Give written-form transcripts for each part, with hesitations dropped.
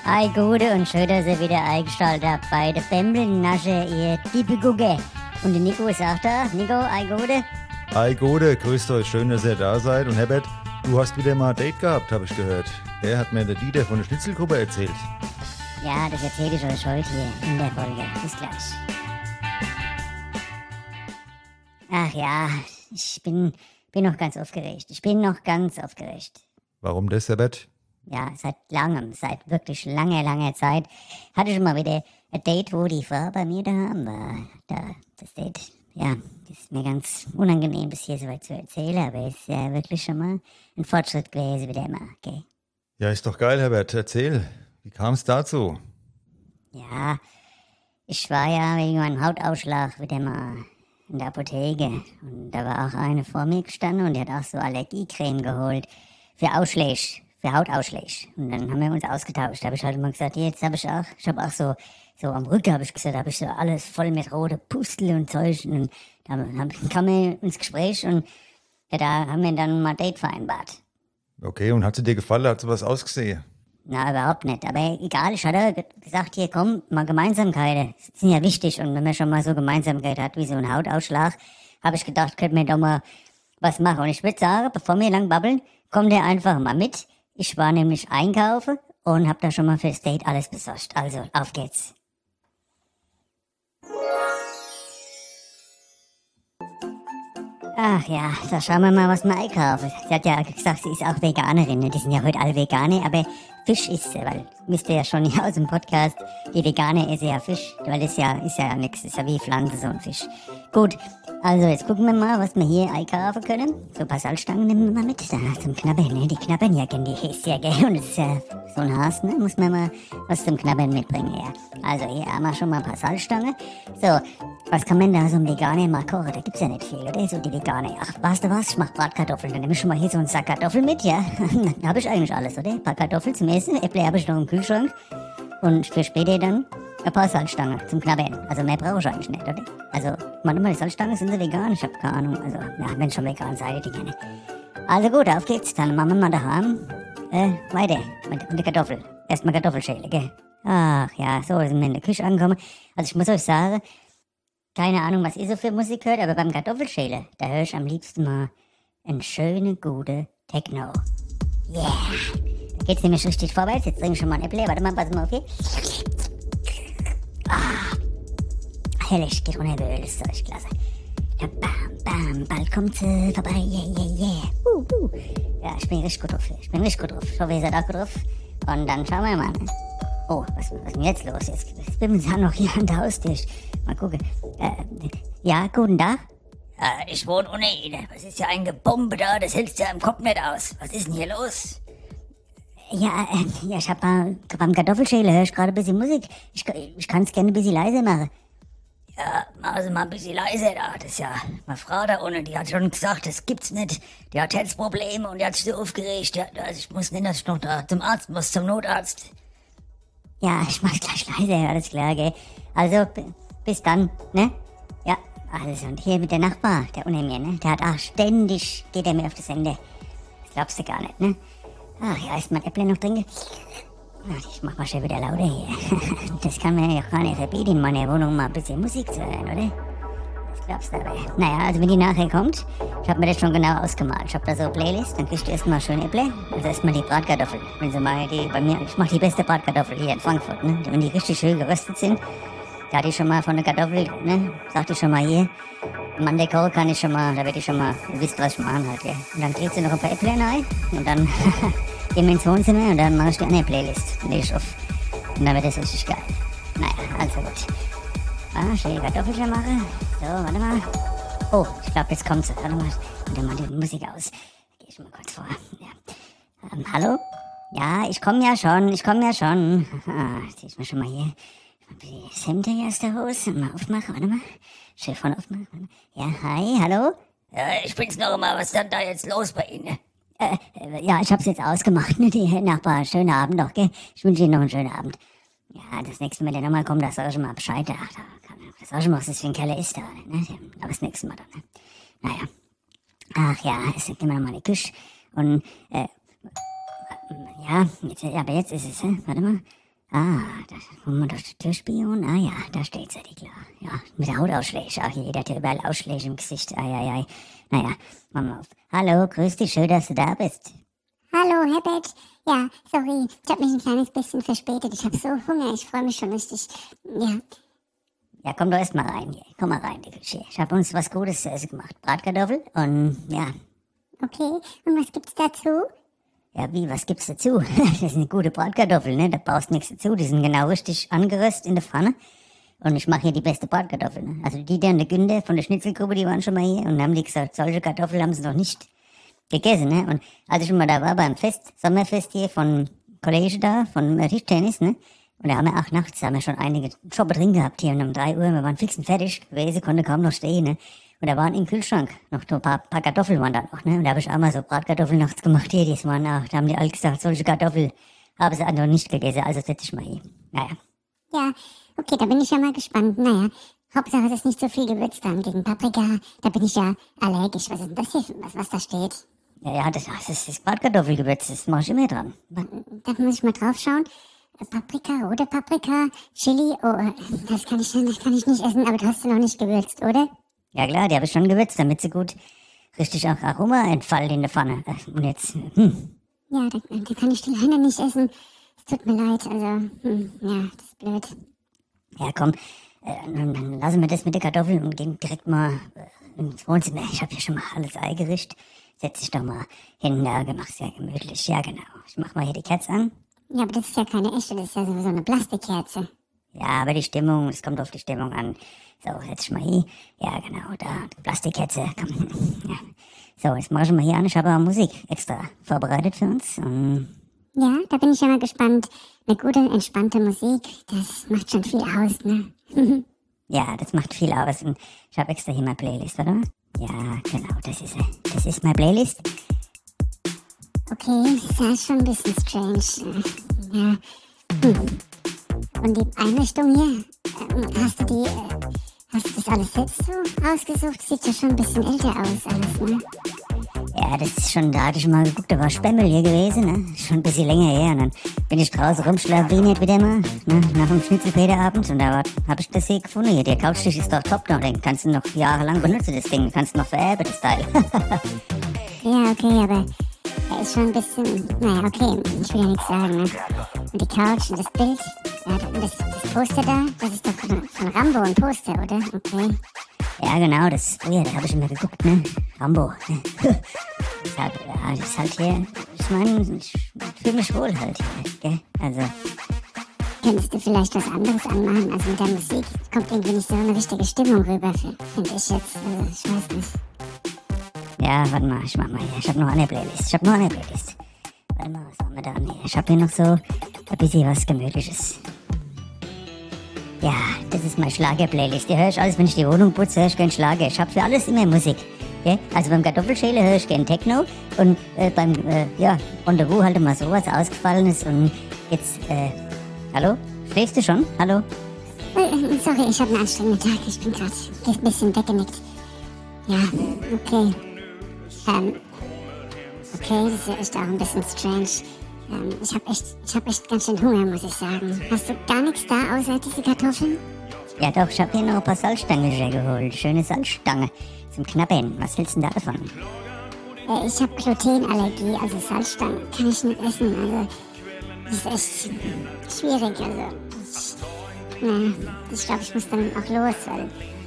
Ei Gute und schön, dass ihr wieder eingeschaltet habt bei der Bämbelnasche, ihr Diepe Gugge. Und der Nico ist auch da. Nico, ei Gute. Ei Gode, grüßt euch, schön, dass ihr da seid. Und Herbert, du hast wieder mal ein Date gehabt, habe ich gehört. Der hat mir der Dieter von der Schnitzelgruppe erzählt. Ja, das erzähle ich euch heute hier in der Folge. Bis gleich. Ach ja, ich bin noch ganz aufgeregt. Warum das, Herbert? Ja, seit wirklich langer Zeit hatte ich mal wieder ein Date, wo die Frau bei mir daheim war. Das Date, ja, das ist mir ganz unangenehm, bis hier soweit zu erzählen, aber es ist ja wirklich schon mal ein Fortschritt gewesen, wieder mal, okay? Ja, ist doch geil, Herbert, erzähl. Wie kam es dazu? Ja, ich war ja wegen meinem Hautausschlag wieder mal in der Apotheke und da war auch eine vor mir gestanden und die hat auch so Allergiecreme geholt für Ausschläge. Für Hautausschläge. Und dann haben wir uns ausgetauscht. Da habe ich halt immer gesagt, jetzt habe ich auch so am Rücken habe ich gesagt, habe ich so alles voll mit roten Pusteln und Zeug. Und dann kam wir ins Gespräch und ja, da haben wir dann mal ein Date vereinbart. Okay, und hat sie dir gefallen? Hat sie was ausgesehen? Na, überhaupt nicht. Aber egal, ich hatte gesagt, hier komm, mal Gemeinsamkeiten. Das sind ja wichtig. Und wenn man schon mal so Gemeinsamkeit hat wie so ein Hautausschlag, habe ich gedacht, könnten wir doch mal was machen. Und ich würde sagen, bevor wir lang babbeln, kommt ihr einfach mal mit. Ich war nämlich einkaufen und hab da schon mal fürs Date alles besorgt. Also, auf geht's. Ach ja, da schauen wir mal, was wir einkaufen. Sie hat ja gesagt, sie ist auch Veganerin. Ne? Die sind ja heute alle Veganer, aber Fisch isst sie, weil, wisst ihr ja schon hier aus dem Podcast, die Veganer essen ja Fisch, weil das ist ja nichts, ist ja wie Pflanze, so ein Fisch. Gut, also jetzt gucken wir mal, was wir hier einkaufen können. So ein paar Salzstangen nehmen wir mal mit, da zum Knabbern, ne? Die knabbern ja gerne, die ist ja gell, und das ist ja so ein Haas, ne? Muss man mal was zum Knabbern mitbringen, ja. Also hier haben wir schon mal ein paar Salzstangen. So, was kann man da so ein Veganer mal kochen? Da gibt's ja nicht viel, oder? So die Veganer. Ach, weißt du was? Ich mach Bratkartoffeln. Dann nehme ich schon mal hier so einen Sack Kartoffeln mit, ja? Dann habe ich eigentlich alles, oder? Ein paar Kartoffeln zum Essen, Äpfel habe ich noch im Kühlschrank. Und für später dann ein paar Salzstangen zum Knabbern. Also mehr brauche ich eigentlich nicht, oder? Also, manchmal die Salzstangen sind sie vegan, ich habe keine Ahnung. Also, ja, wenn schon vegan seid, die gerne. Also gut, auf geht's. Dann machen wir mal daheim. Weiter mit der Kartoffel. Erstmal Kartoffelschäle, gell? Ach ja, so sind wir in der Küche angekommen. Also ich muss euch sagen, keine Ahnung, was ihr so für Musik hört, aber beim Kartoffelschäle, da höre ich am liebsten mal eine schöne, gute Techno. Yeah! Da geht's nämlich richtig vorwärts. Jetzt trinke ich schon mal ein Äpfel. Warte mal, pass mal auf hier. Ah, herrlich, geht runter, Öl, ist echt klasse. Ja, bam, bam, bald kommt sie vorbei, yeah. Ja, ich bin richtig gut drauf. Ich hoffe, ihr seid auch gut drauf. Und dann schauen wir mal. Oh, was ist denn jetzt los? Jetzt bin ich noch hier an der Haustür. Mal gucken. Ja, guten Tag. Ich wohne ohne Ihnen. Was ist ja ein Gebombe da? Das hältst ja im Kopf nicht aus. Was ist denn hier los? Ja, ich hab mal beim Kartoffelschäle höre ich gerade ein bisschen Musik. Ich kann es gerne ein bisschen leiser machen. Ja, machen Sie mal ein bisschen leiser da. Das ist ja, meine Frau da unten, die hat schon gesagt, das gibt's nicht. Die hat Herzprobleme und die hat sich so aufgeregt. Ja, also ich muss nicht, dass ich noch da zum Arzt muss, zum Notarzt. Ja, ich mach's gleich leiser, alles klar, gell. Also, bis dann, ne? Ja, also, und hier mit der Nachbar, der unter mir, ne? Der hat auch ständig, geht er mir auf das Ende. Das glaubst du gar nicht, ne? Ach ja, ist mein Äpfel noch drin? Ach, ich mach mal schon wieder lauter hier. Das kann mir ja gar nicht verbieten, in meiner Wohnung mal ein bisschen Musik zu hören, oder? Das glaubst du aber. Naja, also wenn die nachher kommt, ich hab mir das schon genau ausgemalt. Ich hab da so eine Playlist, dann kriegst du erstmal schön Äpfel. Also erstmal die Bratkartoffeln. Wenn sie mal die, bei mir, ich mach die beste Bratkartoffel hier in Frankfurt, ne? Wenn die richtig schön geröstet sind, da hatte ich schon mal von der Kartoffel, ne? Sagte ich schon mal hier. Mann, der Kohl kann ich schon mal, da werd ich schon mal, ihr wisst, was ich machen halt, ja. Und dann kriegst du noch ein paar Äpfel rein und dann gehen wir ins Wohnzimmer und dann mache ich dir eine Playlist. Leg ich auf. Und dann wird das richtig geil. Naja, also gut. Schnell die Kartoffelchen machen. So, warte mal. Oh, ich glaube, jetzt kommt sie. Warte mal. Und dann mal die Musik aus. Geh ich mal kurz vor. Ja. Hallo? Ja, ich komme ja schon. Zieh ich mir schon mal hier das Hemd hier aus der Hose. Mal aufmachen, warte mal. Schön vorne aufmachen. Ja, hi, hallo? Ja, ich bin's noch mal. Was ist denn da jetzt los bei Ihnen? Ja, ich hab's jetzt ausgemacht, ne, die Nachbar. Schönen Abend noch, gell? Ich wünsche Ihnen noch einen schönen Abend. Ja, das nächste Mal, wenn der nochmal kommt, das sag ich mal Bescheid. Ach, das sag ich mal, was das für ein Keller ist da, ne? Aber das nächste Mal dann, ne? Naja. Ach ja, jetzt gehen wir nochmal in die Küche. Und, ja, aber jetzt ist es, Warte mal. Da wollen wir durch die Tür spielen. Ah ja, da steht sie, die klar. Ja, mit der Hautausschläge. Ach, jeder hat ja überall Ausschläge im Gesicht. Naja, mach mal auf. Hallo, grüß dich, schön, dass du da bist. Hallo, Herbert. Ja, sorry, ich habe mich ein kleines bisschen verspätet. Ich habe so Hunger, ich freue mich schon richtig. Ja. Ja, komm doch erst mal rein hier. Komm mal rein, die Küche. Ich habe uns was Gutes zu essen gemacht. Bratkartoffel und ja. Okay, und was gibt's dazu? Ja, wie, was gibt's dazu? Das sind gute Bratkartoffeln, ne? Da brauchst du nichts dazu. Die sind genau richtig angeröstet in der Pfanne. Und ich mache hier die beste Bratkartoffel, ne? Also die und der Günther von der Schnitzelgruppe, die waren schon mal hier und haben die gesagt, solche Kartoffeln haben sie noch nicht gegessen, ne? Und als ich schon mal da war beim Fest, Sommerfest hier von Kollege da, von Tischtennis, ne? Und da haben wir auch nachts, haben wir schon einige Jobbe drin gehabt hier und um 3 Uhr, wir waren fix und fertig gewesen, konnte kaum noch stehen, ne? Und da waren im Kühlschrank noch so ein paar Kartoffeln waren da noch, ne? Und da habe ich auch mal so Bratkartoffeln nachts gemacht hier, die waren auch, da haben die alle gesagt, solche Kartoffeln haben sie noch nicht gegessen, also setz ich mal hier. Naja. Ja, okay, da bin ich ja mal gespannt. Naja, Hauptsache es ist nicht so viel Gewürz dran gegen Paprika. Da bin ich ja allergisch. Was ist denn das hier, was da steht? Ja, das ist das Bratkartoffelgewürz, das mache ich immer dran. Da muss ich mal drauf schauen. Paprika, rote Paprika, Chili, oh, das kann ich nicht essen, aber du hast sie noch nicht gewürzt, oder? Ja klar, die habe ich schon gewürzt, damit sie gut richtig auch Aroma entfallen in der Pfanne. Und jetzt, Ja, da kann ich die leider nicht essen. Es tut mir leid, also, ja, das ist blöd. Ja komm, dann lassen wir das mit den Kartoffeln und gehen direkt mal ins Wohnzimmer. Ich habe hier schon mal alles eingerichtet. Setz dich doch mal hin, da mach's ja gemütlich. Ja genau, ich mach mal hier die Kerze an. Ja, aber das ist ja keine echte, das ist ja sowieso eine Plastikkerze. Ja, aber die Stimmung, es kommt auf die Stimmung an. So, setz dich mal hier. Ja, genau, da, die Plastikkerze. Komm. Ja. So, jetzt mach ich mal hier an. Ich habe auch Musik extra vorbereitet für uns. Ja, da bin ich ja mal gespannt. Eine gute, entspannte Musik, das macht schon viel aus, ne? Ja, das macht viel aus. Und ich habe extra hier meine Playlist, oder? Ja, genau, das ist sie. Das ist meine Playlist. Okay, das ist schon ein bisschen strange. Ja. Und die Einrichtung hier, hast du das alles selbst so ausgesucht? Sieht ja schon ein bisschen älter aus alles, ne? Ja, das ist schon, da hatte ich mal geguckt, da war Spemmel hier gewesen, ne? Schon ein bisschen länger her. Und dann bin ich draußen rumschlawiniert wieder mal, ne? Nach dem Schnitzelpeterabend. Und da habe ich das hier gefunden. Hier, der Couchtisch ist doch top noch. Den kannst du noch jahrelang benutzen, das Ding. Kannst du noch vererben, das Teil. Ja, okay, aber er ist schon ein bisschen, naja, okay, ich will ja nichts sagen, ne? Und die Couch und das Bild, ja, und das Poster da, das ist doch von Rambo ein Poster, oder? Okay. Ja, genau, das früher, da habe ich immer geguckt, ne? Rambo. Das ist halt hier, ich meine, ich fühle mich wohl halt hier, gell? Also. Könntest du vielleicht was anderes anmachen, also mit der Musik? Kommt irgendwie nicht so eine richtige Stimmung rüber, finde ich jetzt, also ich weiß nicht. Ja, warte mal, ich mach mal hier, ich habe noch eine Playlist, Warte mal, was haben wir da? Nee, ich habe hier noch so ein bisschen was Gemütliches. Ja, das ist meine Schlager-Playlist. Die höre ich alles, wenn ich die Wohnung putze, höre ich gern Schlager. Ich habe für alles immer Musik. Okay? Also beim Kartoffelschälen höre ich gern Techno und beim Rendezvous halt immer sowas Ausgefallenes und jetzt, hallo? Schläfst du schon? Hallo? Sorry, ich habe einen anstrengenden Tag, ich bin gerade ein bisschen weggenickt. Ja, okay. Okay, das ist ja echt auch ein bisschen strange. Ich hab echt ganz schön Hunger, muss ich sagen. Hast du gar nichts da, außer diese Kartoffeln? Ja doch, ich habe hier noch ein paar Salzstangen geholt. Schöne Salzstange zum Knabbern. Was hältst du denn da davon? Ich habe Glutenallergie, also Salzstangen kann ich nicht essen. Also, das ist echt schwierig. Also, ich glaube, ich muss dann auch los, weil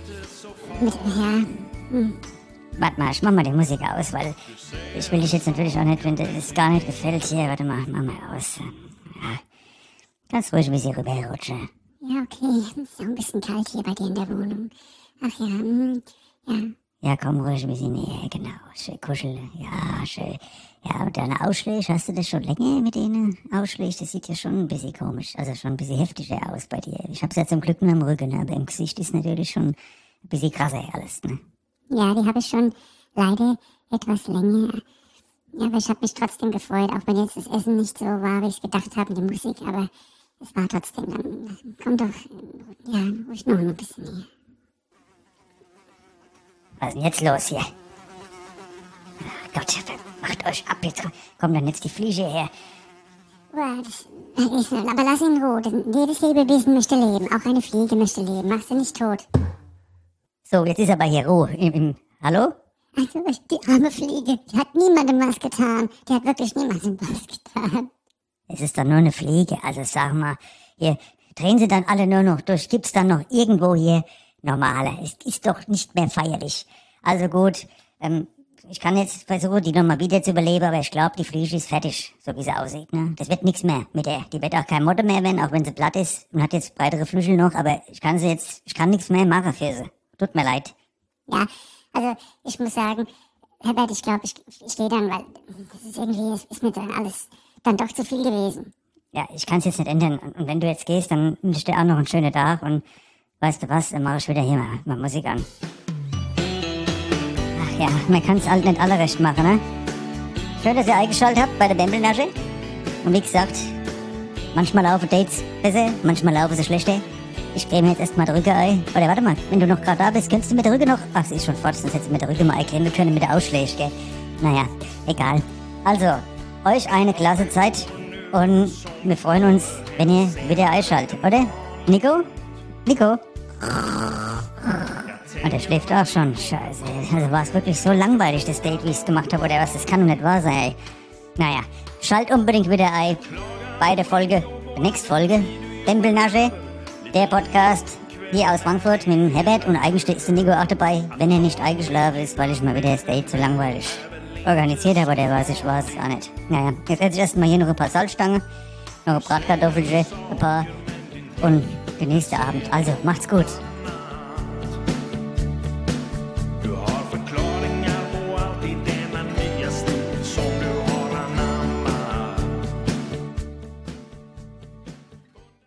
Warte mal, ich mach mal die Musik aus, weil ich will dich jetzt natürlich auch nicht, wenn dir das gar nicht gefällt. Hier, warte mal, mach mal aus. Ja, ganz ruhig ein bisschen rüberrutschen. Ja, okay. Es ist auch ein bisschen kalt hier bei dir in der Wohnung. Ach ja, ja. Ja, komm ruhig ein bisschen näher, genau. Schön kuscheln. Ja, schön. Ja, und deine Ausschläge, hast du das schon länger mit denen Ausschläge? Das sieht ja schon ein bisschen komisch, also schon ein bisschen heftiger aus bei dir. Ich hab's ja zum Glück nur am Rücken, aber im Gesicht ist natürlich schon ein bisschen krasser alles, ne? Ja, die habe ich schon leider etwas länger. Ja, aber ich habe mich trotzdem gefreut, auch wenn jetzt das Essen nicht so war, wie ich gedacht habe, die Musik, aber es war trotzdem dann. Komm doch, ja, ruhig noch ein bisschen näher. Was ist denn jetzt los hier? Ach Gott, macht euch ab, jetzt kommt dann jetzt die Fliege her. Boah, aber lass ihn in Ruhe. Jedes Lebewesen möchte leben. Auch eine Fliege möchte leben. Mach sie nicht tot. So, jetzt ist aber hier Ruhe. Hallo? Also, die arme Fliege, die hat niemandem was getan. Die hat wirklich niemandem was getan. Es ist doch nur eine Fliege, also sag mal, hier, drehen sie dann alle nur noch durch, gibt's dann noch irgendwo hier normale? Es ist doch nicht mehr feierlich. Also gut, ich kann jetzt versuchen, die nochmal wieder zu überleben, aber ich glaube, die Fliege ist fertig, so wie sie aussieht, ne? Das wird nichts mehr mit der. Die wird auch kein Motte mehr werden, auch wenn sie platt ist und hat jetzt breitere Flügel noch, aber ich kann nichts mehr machen für sie. Tut mir leid. Ja, also ich muss sagen, Herbert, ich glaube, ich gehe dann, weil das ist mir dann alles dann doch zu viel gewesen. Ja, ich kann es jetzt nicht ändern. Und wenn du jetzt gehst, dann wünsche ich dir auch noch einen schönen Tag und weißt du was, dann mache ich wieder hier mal Musik an. Ach ja, man kann es halt nicht alle recht machen, ne? Schön, dass ihr eingeschaltet habt bei der Bembelnasche. Und wie gesagt, manchmal laufen Dates besser, manchmal laufen sie schlechter. Ich creme jetzt erstmal die Rücken ein. Oder warte mal, wenn du noch gerade da bist, könntest du mit der Rücken noch... Ach, sie ist schon fort, sonst hättest du mit der Rücken mal eincremen können, mit der Ausschläge, gell? Naja, egal. Also, euch eine klasse Zeit und wir freuen uns, wenn ihr wieder einschaltet, oder? Nico? Nico? Und der schläft auch schon. Scheiße. Also war es wirklich so langweilig, das Date, wie ich es gemacht habe, oder was? Das kann doch nicht wahr sein, ey. Naja, schalt unbedingt wieder ein bei der Folge, nächste Folge, Bembelnasche, der Podcast hier aus Frankfurt mit dem Herbert und eigentlich ist der Nico auch dabei, wenn er nicht eingeschlafen ist, weil ich mal wieder das Date so langweilig organisiert habe, der weiß ich was auch nicht. Naja, jetzt esse ich erstmal hier noch ein paar Salzstangen, noch ein Bratkartoffelchen, ein paar und genießt den Abend. Also, macht's gut.